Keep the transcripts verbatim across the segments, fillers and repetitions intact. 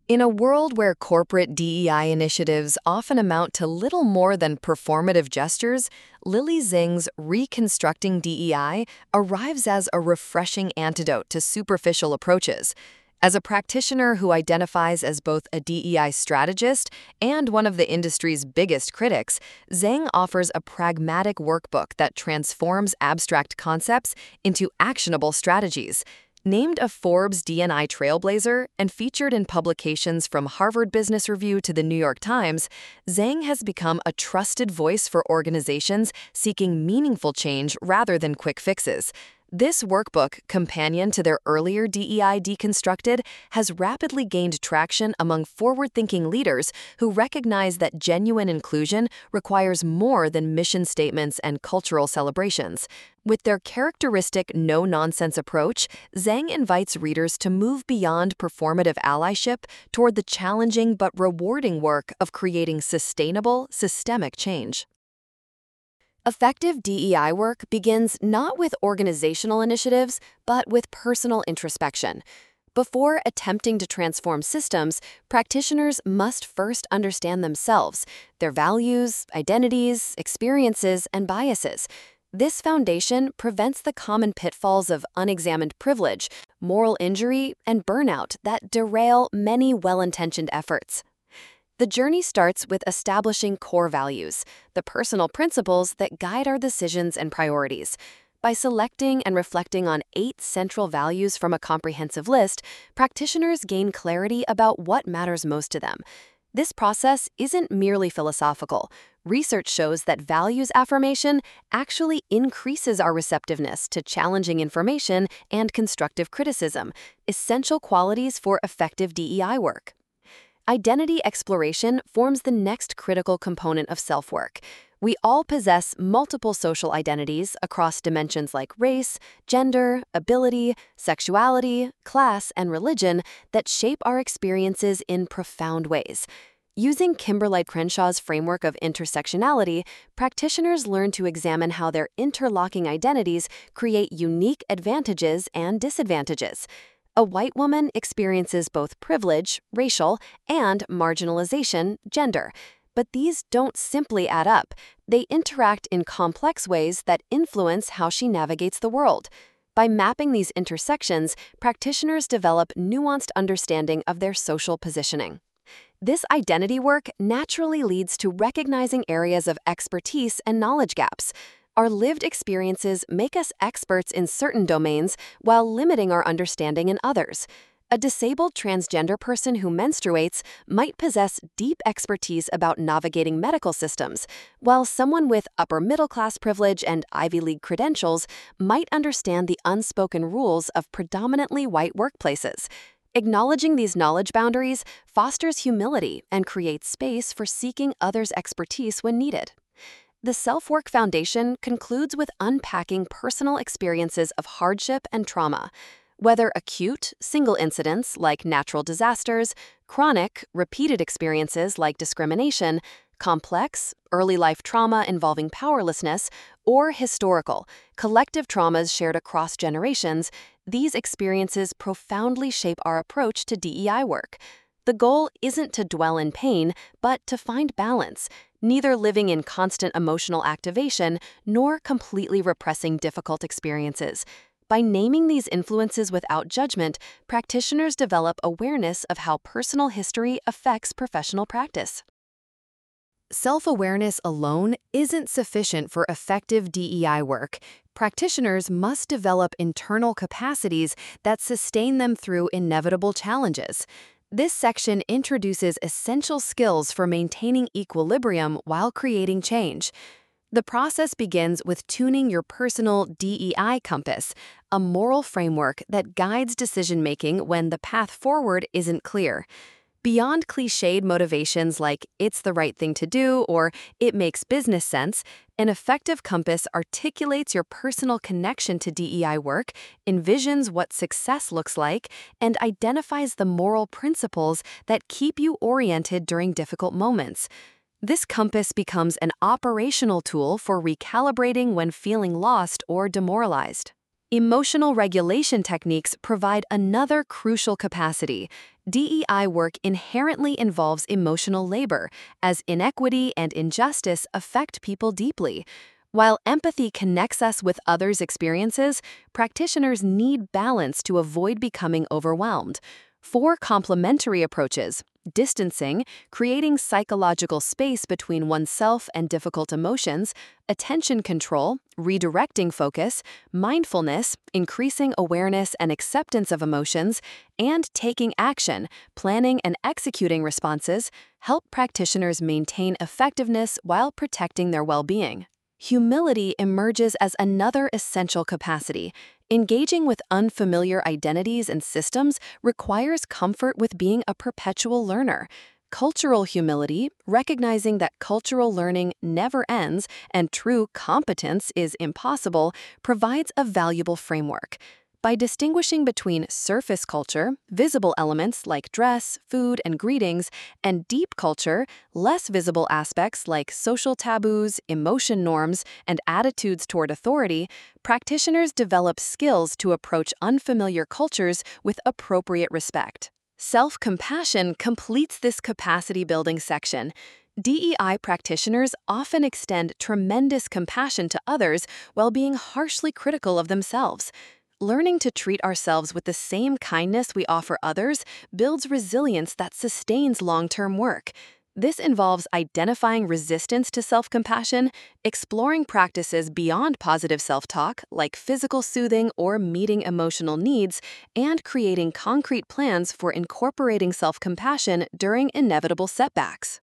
In a world where corporate D E I initiatives often amount to little more than performative gestures, Lily Zing's Reconstructing D E I arrives as a refreshing antidote to superficial approaches. As a practitioner who identifies as both a D E I strategist and one of the industry's biggest critics, Zhang offers a pragmatic workbook that transforms abstract concepts into actionable strategies. Named a Forbes D and I trailblazer and featured in publications from Harvard Business Review to the New York Times, Zhang has become a trusted voice for organizations seeking meaningful change rather than quick fixes. This workbook, companion to their earlier D E I Deconstructed, has rapidly gained traction among forward-thinking leaders who recognize that genuine inclusion requires more than mission statements and cultural celebrations. With their characteristic no-nonsense approach, Zhang invites readers to move beyond performative allyship toward the challenging but rewarding work of creating sustainable, systemic change. Effective D E I work begins not with organizational initiatives, but with personal introspection. Before attempting to transform systems, practitioners must first understand themselves, their values, identities, experiences, and biases. This foundation prevents the common pitfalls of unexamined privilege, moral injury, and burnout that derail many well-intentioned efforts. The journey starts with establishing core values, the personal principles that guide our decisions and priorities. By selecting and reflecting on eight central values from a comprehensive list, practitioners gain clarity about what matters most to them. This process isn't merely philosophical. Research shows that values affirmation actually increases our receptiveness to challenging information and constructive criticism, essential qualities for effective D E I work. Identity exploration forms the next critical component of self-work. We all possess multiple social identities across dimensions like race, gender, ability, sexuality, class, and religion that shape our experiences in profound ways. Using Kimberlite Crenshaw's framework of intersectionality, practitioners learn to examine how their interlocking identities create unique advantages and disadvantages. A white woman experiences both privilege, racial, and marginalization, gender. But these don't simply add up. They interact in complex ways that influence how she navigates the world. By mapping these intersections, practitioners develop nuanced understanding of their social positioning. This identity work naturally leads to recognizing areas of expertise and knowledge gaps. Our lived experiences make us experts in certain domains while limiting our understanding in others. A disabled transgender person who menstruates might possess deep expertise about navigating medical systems, while someone with upper-middle-class privilege and Ivy League credentials might understand the unspoken rules of predominantly white workplaces. Acknowledging these knowledge boundaries fosters humility and creates space for seeking others' expertise when needed. The Self-Work Foundation concludes with unpacking personal experiences of hardship and trauma. Whether acute, single incidents like natural disasters, chronic, repeated experiences like discrimination, complex, early life trauma involving powerlessness, or historical, collective traumas shared across generations, these experiences profoundly shape our approach to D E I work. The goal isn't to dwell in pain, but to find balance, neither living in constant emotional activation nor completely repressing difficult experiences. By naming these influences without judgment, practitioners develop awareness of how personal history affects professional practice. Self-awareness alone isn't sufficient for effective D E I work. Practitioners must develop internal capacities that sustain them through inevitable challenges. This section introduces essential skills for maintaining equilibrium while creating change. The process begins with tuning your personal D E I compass, a moral framework that guides decision-making when the path forward isn't clear. Beyond cliched motivations like "it's the right thing to do" or "it makes business sense," an effective compass articulates your personal connection to D E I work, envisions what success looks like, and identifies the moral principles that keep you oriented during difficult moments. This compass becomes an operational tool for recalibrating when feeling lost or demoralized. Emotional regulation techniques provide another crucial capacity. D E I work inherently involves emotional labor, as inequity and injustice affect people deeply. While empathy connects us with others' experiences, practitioners need balance to avoid becoming overwhelmed. Four complementary approaches: distancing, creating psychological space between oneself and difficult emotions; attention control, redirecting focus; mindfulness, increasing awareness and acceptance of emotions; and taking action, planning and executing responses, help practitioners maintain effectiveness while protecting their well-being. Humility emerges as another essential capacity. Engaging with unfamiliar identities and systems requires comfort with being a perpetual learner. Cultural humility, recognizing that cultural learning never ends and true competence is impossible, provides a valuable framework. By distinguishing between surface culture, visible elements like dress, food, and greetings, and deep culture, less visible aspects like social taboos, emotion norms, and attitudes toward authority, practitioners develop skills to approach unfamiliar cultures with appropriate respect. Self-compassion completes this capacity-building section. D E I practitioners often extend tremendous compassion to others while being harshly critical of themselves. Learning to treat ourselves with the same kindness we offer others builds resilience that sustains long-term work. This involves identifying resistance to self-compassion, exploring practices beyond positive self-talk, like physical soothing or meeting emotional needs, and creating concrete plans for incorporating self-compassion during inevitable setbacks.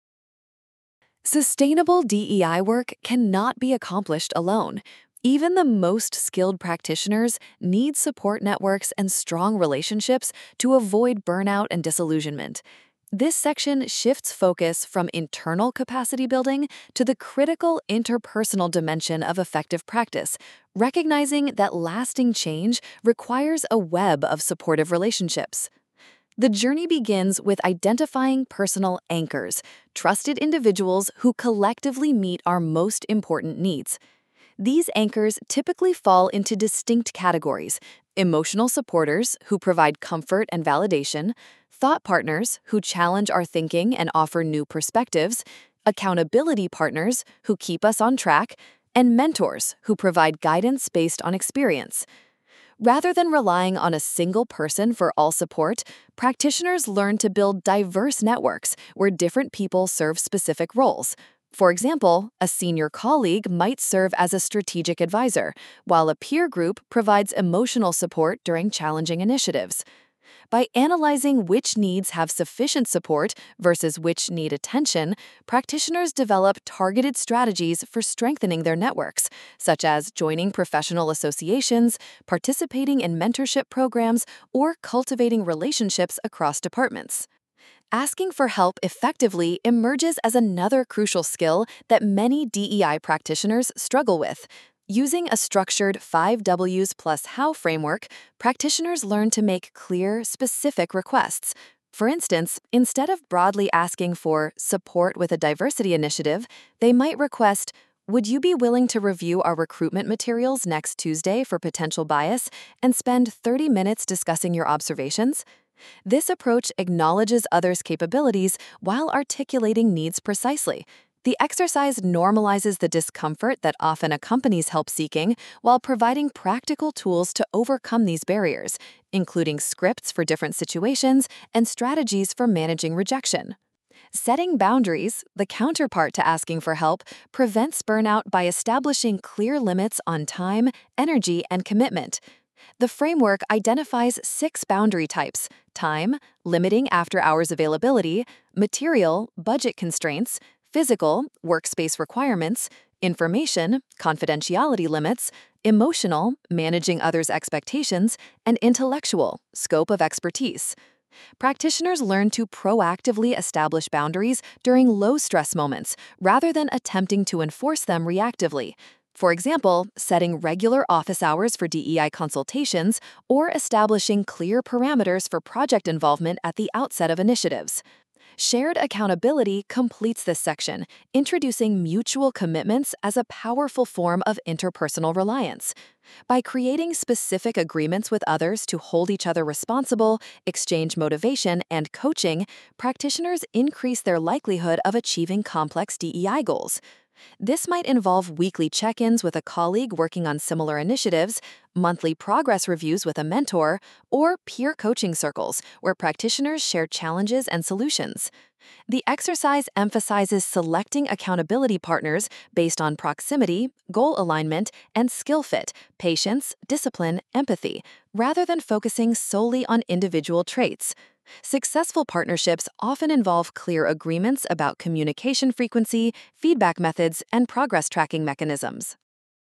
Sustainable D E I work cannot be accomplished alone. Even the most skilled practitioners need support networks and strong relationships to avoid burnout and disillusionment. This section shifts focus from internal capacity building to the critical interpersonal dimension of effective practice, recognizing that lasting change requires a web of supportive relationships. The journey begins with identifying personal anchors, trusted individuals who collectively meet our most important needs. These anchors typically fall into distinct categories: emotional supporters who provide comfort and validation, thought partners who challenge our thinking and offer new perspectives, accountability partners who keep us on track, and mentors who provide guidance based on experience. Rather than relying on a single person for all support, practitioners learn to build diverse networks where different people serve specific roles. For example, a senior colleague might serve as a strategic advisor, while a peer group provides emotional support during challenging initiatives. By analyzing which needs have sufficient support versus which need attention, practitioners develop targeted strategies for strengthening their networks, such as joining professional associations, participating in mentorship programs, or cultivating relationships across departments. Asking for help effectively emerges as another crucial skill that many D E I practitioners struggle with. Using a structured five W's plus how framework, practitioners learn to make clear, specific requests. For instance, instead of broadly asking for support with a diversity initiative, they might request, "Would you be willing to review our recruitment materials next Tuesday for potential bias and spend thirty minutes discussing your observations?" This approach acknowledges others' capabilities while articulating needs precisely. The exercise normalizes the discomfort that often accompanies help seeking while providing practical tools to overcome these barriers, including scripts for different situations and strategies for managing rejection. Setting boundaries, the counterpart to asking for help, prevents burnout by establishing clear limits on time, energy, and commitment. The framework identifies six boundary types: time, limiting after-hours availability; material, budget constraints; physical, workspace requirements; information, confidentiality limits; emotional, managing others' expectations; and intellectual, scope of expertise. Practitioners learn to proactively establish boundaries during low-stress moments rather than attempting to enforce them reactively. For example, setting regular office hours for D E I consultations or establishing clear parameters for project involvement at the outset of initiatives. Shared accountability completes this section, introducing mutual commitments as a powerful form of interpersonal reliance. By creating specific agreements with others to hold each other responsible, exchange motivation, and coaching, practitioners increase their likelihood of achieving complex D E I goals. This might involve weekly check-ins with a colleague working on similar initiatives, monthly progress reviews with a mentor, or peer coaching circles where practitioners share challenges and solutions. The exercise emphasizes selecting accountability partners based on proximity, goal alignment, and skill fit, patience, discipline, empathy, rather than focusing solely on individual traits. Successful partnerships often involve clear agreements about communication frequency, feedback methods, and progress tracking mechanisms.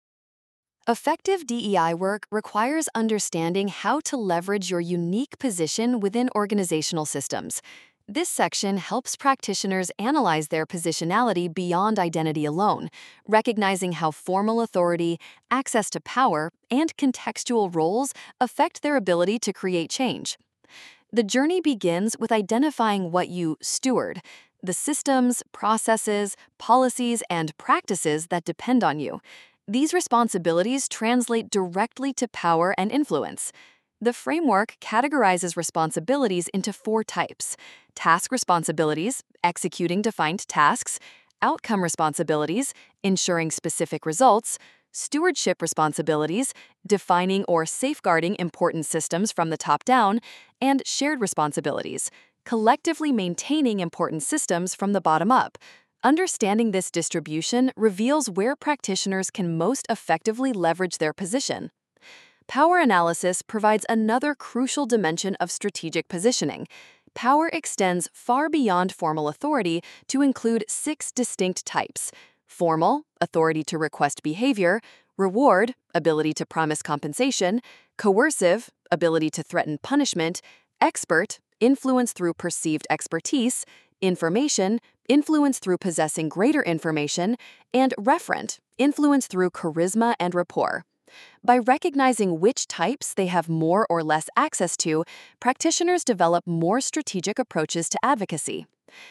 Effective D E I work requires understanding how to leverage your unique position within organizational systems. This section helps practitioners analyze their positionality beyond identity alone, recognizing how formal authority, access to power, and contextual roles affect their ability to create change. The journey begins with identifying what you steward, the systems, processes, policies, and practices that depend on you. These responsibilities translate directly to power and influence. The framework categorizes responsibilities into four types: task responsibilities, executing defined tasks; outcome responsibilities, ensuring specific results; stewardship responsibilities, defining or safeguarding important systems from the top down; and shared responsibilities, collectively maintaining important systems from the bottom up. Understanding this distribution reveals where practitioners can most effectively leverage their position. Power analysis provides another crucial dimension of strategic positioning. Power extends far beyond formal authority to include six distinct types: formal, authority to request behavior; reward, ability to promise compensation; coercive, ability to threaten punishment; expert, influence through perceived expertise; information, influence through possessing greater information; and referent, influence through charisma and rapport. By recognizing which types they have more or less access to, practitioners develop more strategic approaches to advocacy.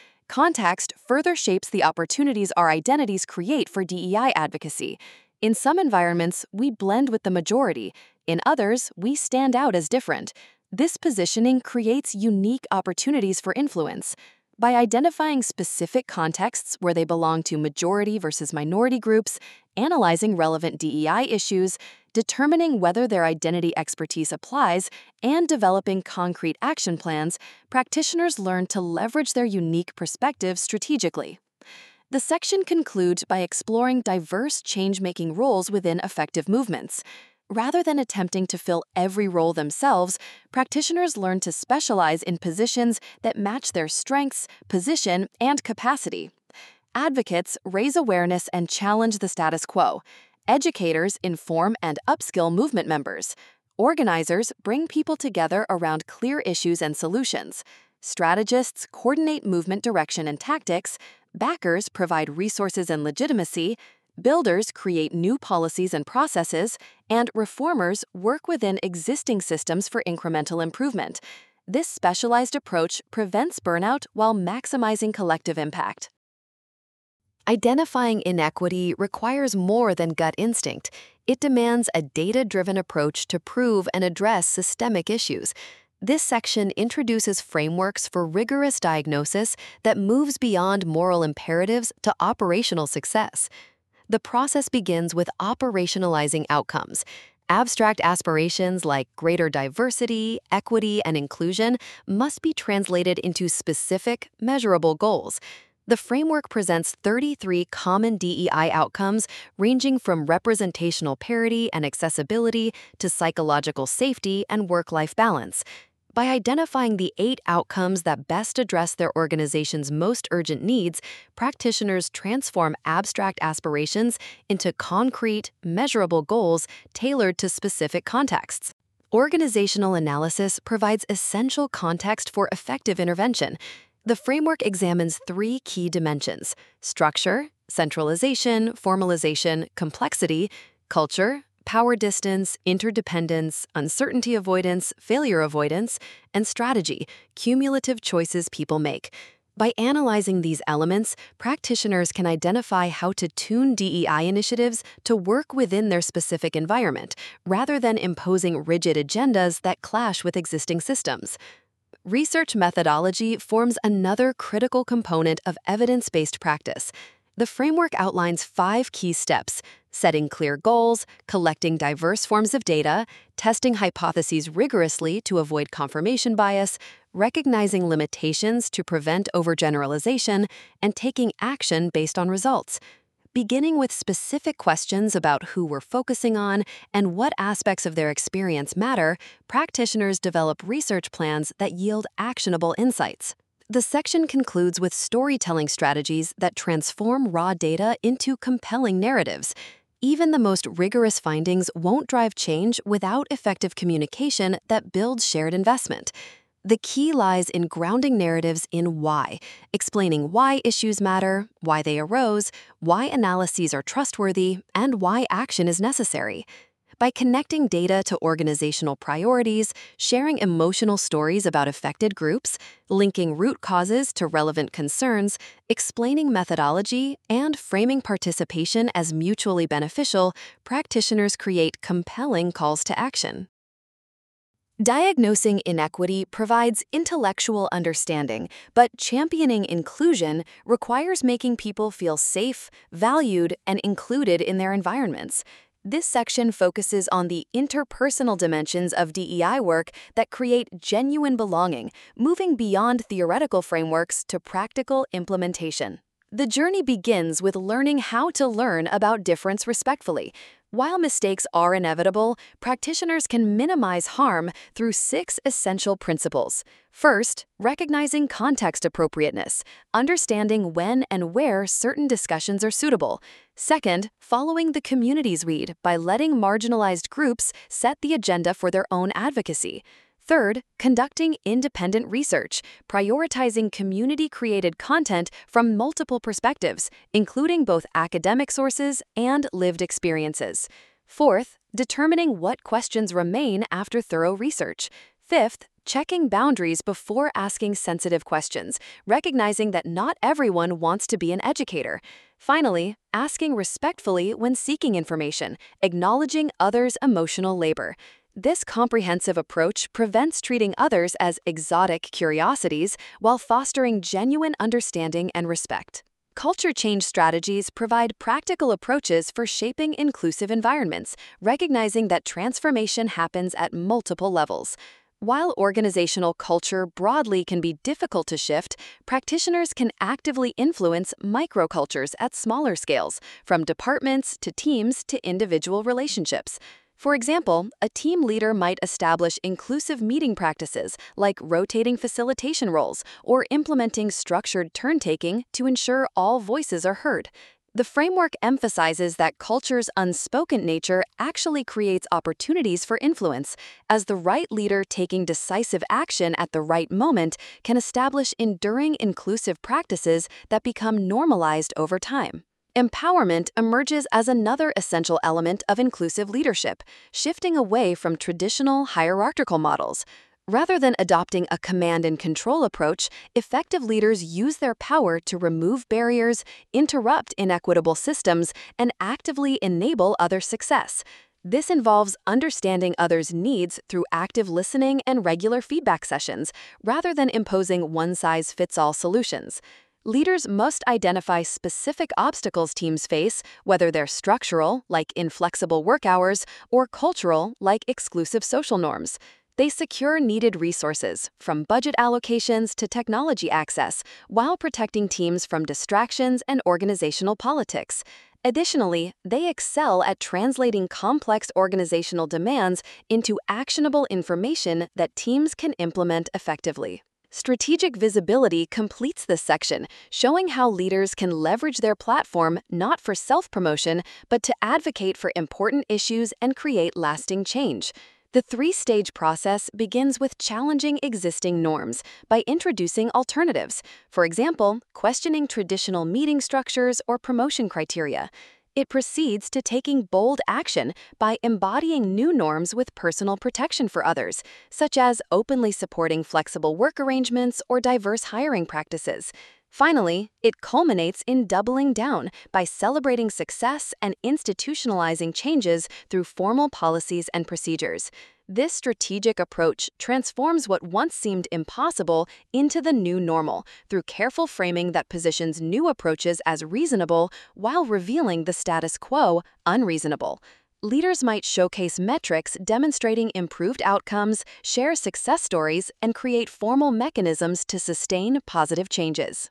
Context further shapes the opportunities our identities create for D E I advocacy. In some environments, we blend with the majority. In others, we stand out as different. This positioning creates unique opportunities for influence. By identifying specific contexts where they belong to majority versus minority groups, analyzing relevant D E I issues, determining whether their identity expertise applies, and developing concrete action plans, practitioners learn to leverage their unique perspectives strategically. The section concludes by exploring diverse change-making roles within effective movements. Rather than attempting to fill every role themselves, practitioners learn to specialize in positions that match their strengths, position, and capacity. Advocates raise awareness and challenge the status quo. Educators inform and upskill movement members. Organizers bring people together around clear issues and solutions. Strategists coordinate movement direction and tactics. Backers provide resources and legitimacy. Builders create new policies and processes, and reformers work within existing systems for incremental improvement. This specialized approach prevents burnout while maximizing collective impact. Identifying inequity requires more than gut instinct. It demands a data-driven approach to prove and address systemic issues. This section introduces frameworks for rigorous diagnosis that moves beyond moral imperatives to operational success. The process begins with operationalizing outcomes. Abstract aspirations like greater diversity, equity, and inclusion must be translated into specific, measurable goals. The framework presents thirty-three common D E I outcomes ranging from representational parity and accessibility to psychological safety and work-life balance. By identifying the eight outcomes that best address their organization's most urgent needs, practitioners transform abstract aspirations into concrete, measurable goals tailored to specific contexts. Organizational analysis provides essential context for effective intervention. The framework examines three key dimensions: structure, centralization, formalization, complexity; culture, power distance, interdependence, uncertainty avoidance, failure avoidance; and strategy, cumulative choices people make. By analyzing these elements, practitioners can identify how to tune D E I initiatives to work within their specific environment, rather than imposing rigid agendas that clash with existing systems. Research methodology forms another critical component of evidence-based practice. The framework outlines five key steps: setting clear goals, collecting diverse forms of data, testing hypotheses rigorously to avoid confirmation bias, recognizing limitations to prevent overgeneralization, and taking action based on results. Beginning with specific questions about who we're focusing on and what aspects of their experience matter, practitioners develop research plans that yield actionable insights. The section concludes with storytelling strategies that transform raw data into compelling narratives. Even the most rigorous findings won't drive change without effective communication that builds shared investment. The key lies in grounding narratives in why, explaining why issues matter, why they arose, why analyses are trustworthy, and why action is necessary. By connecting data to organizational priorities, sharing emotional stories about affected groups, linking root causes to relevant concerns, explaining methodology, and framing participation as mutually beneficial, practitioners create compelling calls to action. Diagnosing inequity provides intellectual understanding, but championing inclusion requires making people feel safe, valued, and included in their environments. This section focuses on the interpersonal dimensions of D E I work that create genuine belonging, moving beyond theoretical frameworks to practical implementation. The journey begins with learning how to learn about difference respectfully. While mistakes are inevitable, practitioners can minimize harm through six essential principles. First, recognizing context appropriateness, understanding when and where certain discussions are suitable. Second, following the community's lead by letting marginalized groups set the agenda for their own advocacy. Third, conducting independent research, prioritizing community-created content from multiple perspectives, including both academic sources and lived experiences. Fourth, determining what questions remain after thorough research. Fifth, checking boundaries before asking sensitive questions, recognizing that not everyone wants to be an educator. Finally, asking respectfully when seeking information, acknowledging others' emotional labor. This comprehensive approach prevents treating others as exotic curiosities while fostering genuine understanding and respect. Culture change strategies provide practical approaches for shaping inclusive environments, recognizing that transformation happens at multiple levels. While organizational culture broadly can be difficult to shift, practitioners can actively influence microcultures at smaller scales, from departments to teams to individual relationships. For example, a team leader might establish inclusive meeting practices like rotating facilitation roles or implementing structured turn-taking to ensure all voices are heard. The framework emphasizes that culture's unspoken nature actually creates opportunities for influence, as the right leader taking decisive action at the right moment can establish enduring inclusive practices that become normalized over time. Empowerment emerges as another essential element of inclusive leadership, shifting away from traditional hierarchical models. Rather than adopting a command and control approach, effective leaders use their power to remove barriers, interrupt inequitable systems, and actively enable other success. This involves understanding others' needs through active listening and regular feedback sessions, rather than imposing one-size-fits-all solutions. Leaders must identify specific obstacles teams face, whether they're structural, like inflexible work hours, or cultural, like exclusive social norms. They secure needed resources, from budget allocations to technology access, while protecting teams from distractions and organizational politics. Additionally, they excel at translating complex organizational demands into actionable information that teams can implement effectively. Strategic visibility completes this section, showing how leaders can leverage their platform not for self-promotion, but to advocate for important issues and create lasting change. The three-stage process begins with challenging existing norms by introducing alternatives, for example, questioning traditional meeting structures or promotion criteria. It proceeds to taking bold action by embodying new norms with personal protection for others, such as openly supporting flexible work arrangements or diverse hiring practices. Finally, it culminates in doubling down by celebrating success and institutionalizing changes through formal policies and procedures. This strategic approach transforms what once seemed impossible into the new normal through careful framing that positions new approaches as reasonable while revealing the status quo unreasonable. Leaders might showcase metrics demonstrating improved outcomes, share success stories, and create formal mechanisms to sustain positive changes.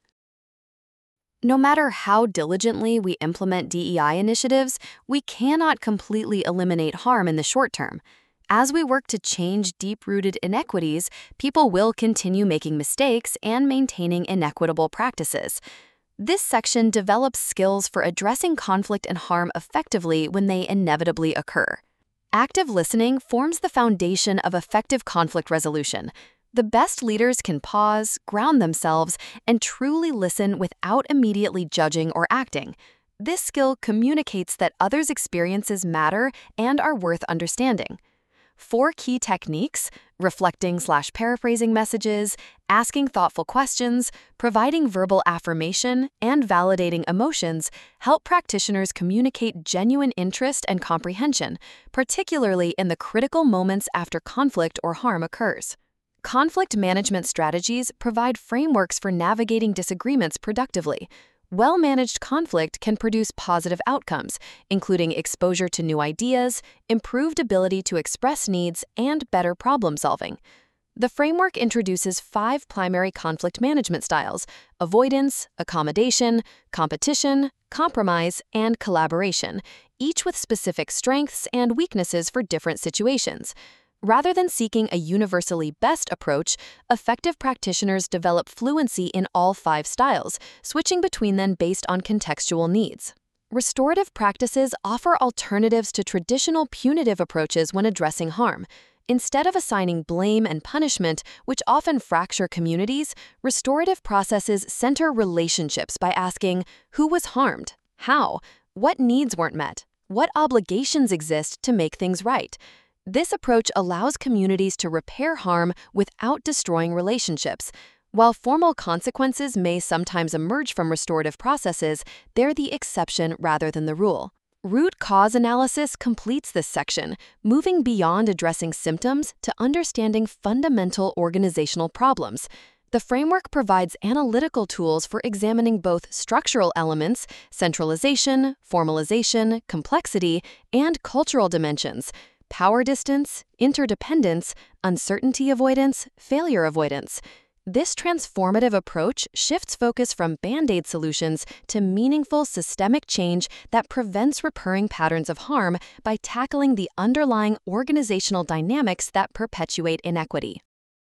No matter how diligently we implement D E I initiatives, we cannot completely eliminate harm in the short term. As we work to change deep-rooted inequities, people will continue making mistakes and maintaining inequitable practices. This section develops skills for addressing conflict and harm effectively when they inevitably occur. Active listening forms the foundation of effective conflict resolution. The best leaders can pause, ground themselves, and truly listen without immediately judging or acting. This skill communicates that others' experiences matter and are worth understanding. Four key techniques, reflecting slash paraphrasing messages, asking thoughtful questions, providing verbal affirmation, and validating emotions, help practitioners communicate genuine interest and comprehension, particularly in the critical moments after conflict or harm occurs. Conflict management strategies provide frameworks for navigating disagreements productively. Well-managed conflict can produce positive outcomes, including exposure to new ideas, improved ability to express needs, and better problem-solving. The framework introduces five primary conflict management styles: avoidance, accommodation, competition, compromise, and collaboration, each with specific strengths and weaknesses for different situations. Rather than seeking a universally best approach, effective practitioners develop fluency in all five styles, switching between them based on contextual needs. Restorative practices offer alternatives to traditional punitive approaches when addressing harm. Instead of assigning blame and punishment, which often fracture communities, restorative processes center relationships by asking, who was harmed? How? What needs weren't met? What obligations exist to make things right? This approach allows communities to repair harm without destroying relationships. While formal consequences may sometimes emerge from restorative processes, they're the exception rather than the rule. Root cause analysis completes this section, moving beyond addressing symptoms to understanding fundamental organizational problems. The framework provides analytical tools for examining both structural elements, centralization, formalization, complexity, and cultural dimensions, power distance, interdependence, uncertainty avoidance, failure avoidance. This transformative approach shifts focus from Band-Aid solutions to meaningful systemic change that prevents recurring patterns of harm by tackling the underlying organizational dynamics that perpetuate inequity.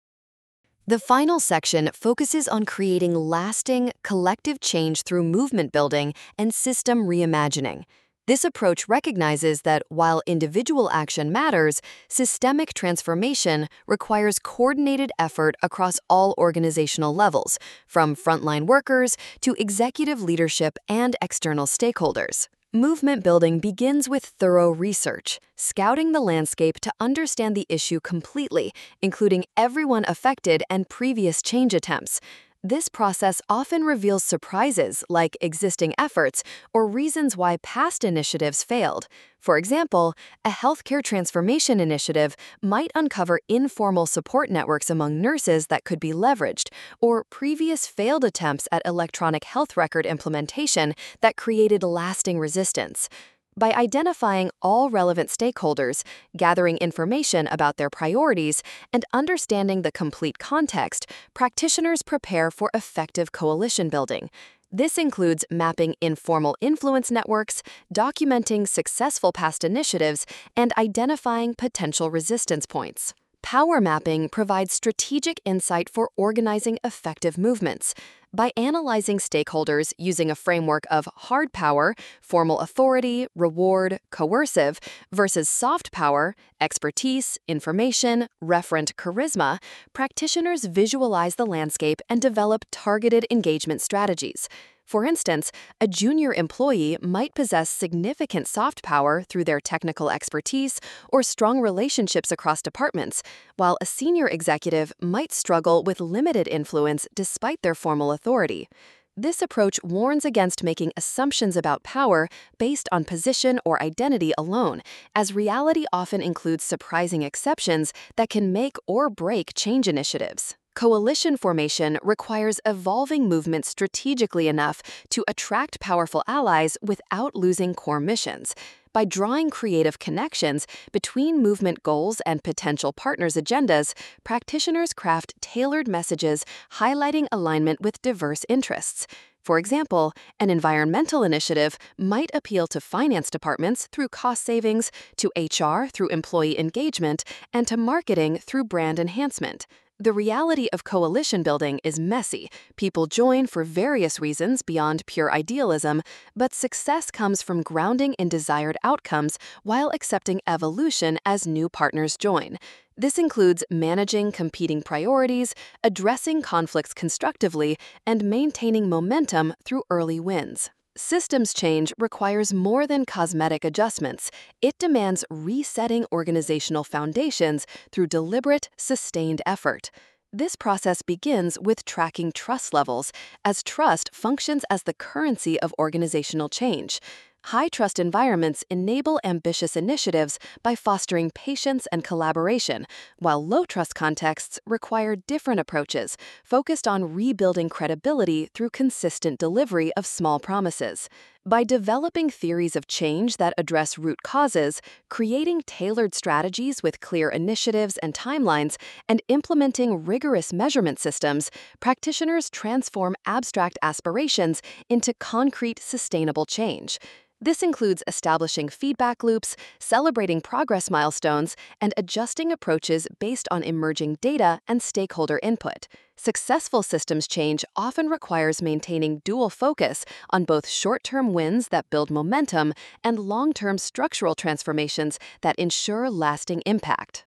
The final section focuses on creating lasting, collective change through movement building and system reimagining. This approach recognizes that while individual action matters, systemic transformation requires coordinated effort across all organizational levels, from frontline workers to executive leadership and external stakeholders. Movement building begins with thorough research, scouting the landscape to understand the issue completely, including everyone affected and previous change attempts. This process often reveals surprises like existing efforts or reasons why past initiatives failed. For example, a healthcare transformation initiative might uncover informal support networks among nurses that could be leveraged, or previous failed attempts at electronic health record implementation that created lasting resistance. By identifying all relevant stakeholders, gathering information about their priorities, and understanding the complete context, practitioners prepare for effective coalition building. This includes mapping informal influence networks, documenting successful past initiatives, and identifying potential resistance points. Power mapping provides strategic insight for organizing effective movements. By analyzing stakeholders using a framework of hard power, formal authority, reward, coercive, versus soft power, expertise, information, referent charisma, practitioners visualize the landscape and develop targeted engagement strategies. For instance, a junior employee might possess significant soft power through their technical expertise or strong relationships across departments, while a senior executive might struggle with limited influence despite their formal authority. This approach warns against making assumptions about power based on position or identity alone, as reality often includes surprising exceptions that can make or break change initiatives. Coalition formation requires evolving movements strategically enough to attract powerful allies without losing core missions. By drawing creative connections between movement goals and potential partners' agendas, practitioners craft tailored messages highlighting alignment with diverse interests. For example, an environmental initiative might appeal to finance departments through cost savings, to H R through employee engagement, and to marketing through brand enhancement. The reality of coalition building is messy. People join for various reasons beyond pure idealism, but success comes from grounding in desired outcomes while accepting evolution as new partners join. This includes managing competing priorities, addressing conflicts constructively, and maintaining momentum through early wins. Systems change requires more than cosmetic adjustments. It demands resetting organizational foundations through deliberate, sustained effort. This process begins with tracking trust levels, as trust functions as the currency of organizational change. High-trust environments enable ambitious initiatives by fostering patience and collaboration, while low-trust contexts require different approaches, focused on rebuilding credibility through consistent delivery of small promises. By developing theories of change that address root causes, creating tailored strategies with clear initiatives and timelines, and implementing rigorous measurement systems, practitioners transform abstract aspirations into concrete, sustainable change. This includes establishing feedback loops, celebrating progress milestones, and adjusting approaches based on emerging data and stakeholder input. Successful systems change often requires maintaining dual focus on both short-term wins that build momentum and long-term structural transformations that ensure lasting impact.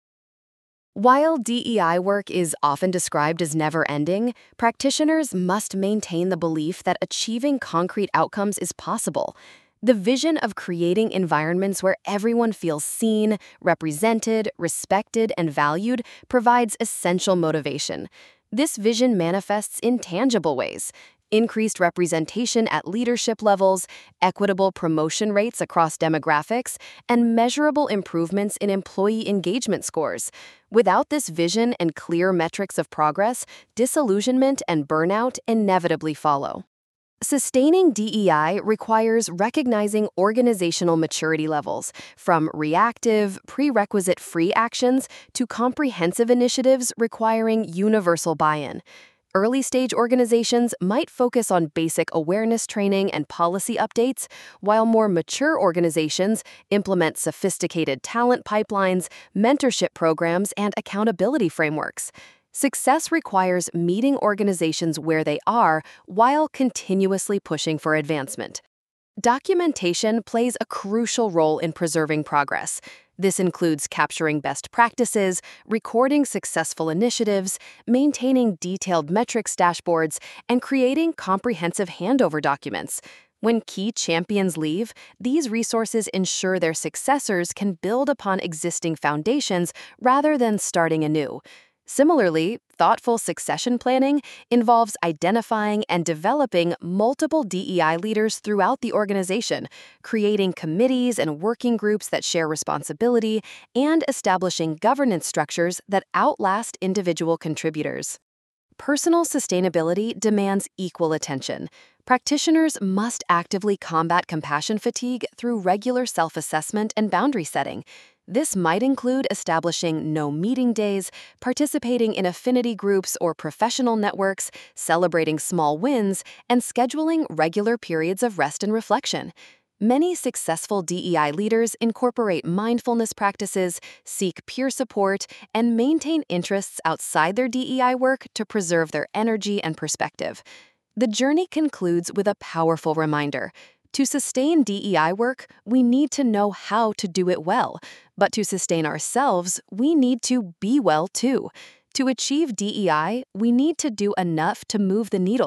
While D E I work is often described as never-ending, practitioners must maintain the belief that achieving concrete outcomes is possible. The vision of creating environments where everyone feels seen, represented, respected, and valued provides essential motivation. This vision manifests in tangible ways: increased representation at leadership levels, equitable promotion rates across demographics, and measurable improvements in employee engagement scores. Without this vision and clear metrics of progress, disillusionment and burnout inevitably follow. Sustaining D E I requires recognizing organizational maturity levels, from reactive, prerequisite-free actions to comprehensive initiatives requiring universal buy-in. Early-stage organizations might focus on basic awareness training and policy updates, while more mature organizations implement sophisticated talent pipelines, mentorship programs, and accountability frameworks. Success requires meeting organizations where they are while continuously pushing for advancement. Documentation plays a crucial role in preserving progress. This includes capturing best practices, recording successful initiatives, maintaining detailed metrics dashboards, and creating comprehensive handover documents. When key champions leave, these resources ensure their successors can build upon existing foundations rather than starting anew. Similarly, thoughtful succession planning involves identifying and developing multiple D E I leaders throughout the organization, creating committees and working groups that share responsibility, and establishing governance structures that outlast individual contributors. Personal sustainability demands equal attention. Practitioners must actively combat compassion fatigue through regular self-assessment and boundary setting. This might include establishing no-meeting days, participating in affinity groups or professional networks, celebrating small wins, and scheduling regular periods of rest and reflection. Many successful D E I leaders incorporate mindfulness practices, seek peer support, and maintain interests outside their D E I work to preserve their energy and perspective. The journey concludes with a powerful reminder. To sustain D E I work, we need to know how to do it well. But to sustain ourselves, we need to be well too. To achieve D E I, we need to do enough to move the needle,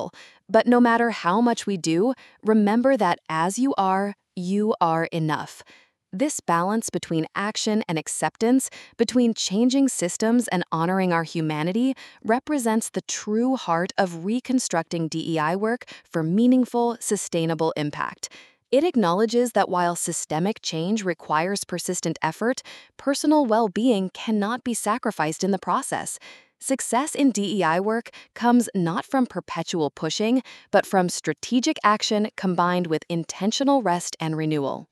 But no matter how much we do, remember that as you are, you are enough. This balance between action and acceptance, between changing systems and honoring our humanity, represents the true heart of reconstructing D E I work for meaningful, sustainable impact. It acknowledges that while systemic change requires persistent effort, personal well-being cannot be sacrificed in the process. Success in D E I work comes not from perpetual pushing, but from strategic action combined with intentional rest and renewal.